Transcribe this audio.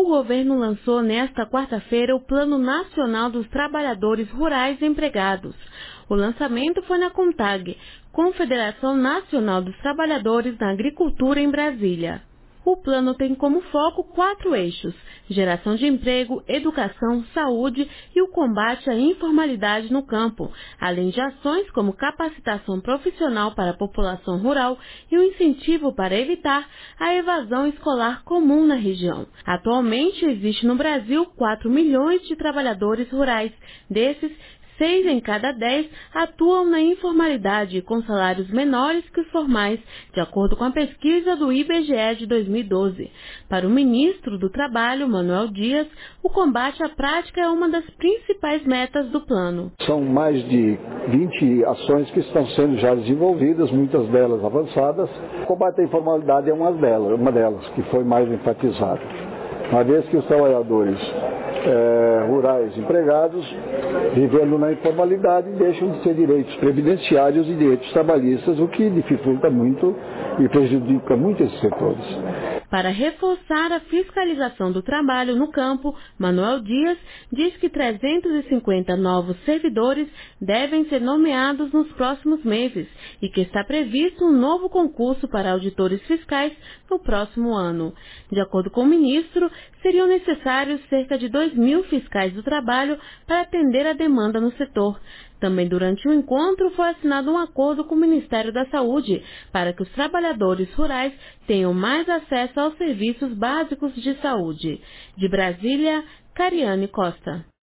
governo lançou nesta quarta-feira o Plano Nacional dos Trabalhadores Rurais Empregados. O lançamento foi na CONTAG, Confederação Nacional dos Trabalhadores na Agricultura em Brasília. O plano tem como foco 4 eixos: geração de emprego, educação, saúde e o combate à informalidade no campo, além de ações como capacitação profissional para a população rural e o incentivo para evitar a evasão escolar comum na região. Atualmente existe no Brasil 4 milhões de trabalhadores rurais. Desses, 6 em cada 10 atuam na informalidade com salários menores que os formais, de acordo com a pesquisa do IBGE de 2012. Para o ministro do Trabalho, Manoel Dias, o combate à prática é uma das principais metas do plano. São mais de 20 ações que estão sendo já desenvolvidas, muitas delas avançadas. O combate à informalidade é uma delas que foi mais enfatizada. Uma vez que os trabalhadores rurais empregados, vivendo na informalidade, deixam de ter direitos previdenciários e direitos trabalhistas, o que dificulta muito e prejudica muito esses setores. Para reforçar a fiscalização do trabalho no campo, Manoel Dias diz que 350 novos servidores devem ser nomeados nos próximos meses e que está previsto um novo concurso para auditores fiscais no próximo ano. De acordo com o ministro, seriam necessários cerca de 2.000 fiscais do trabalho para atender a demanda no setor. Também durante o encontro foi assinado um acordo com o Ministério da Saúde para que os trabalhadores rurais tenham mais acesso aos serviços básicos de saúde. De Brasília, Cariane Costa.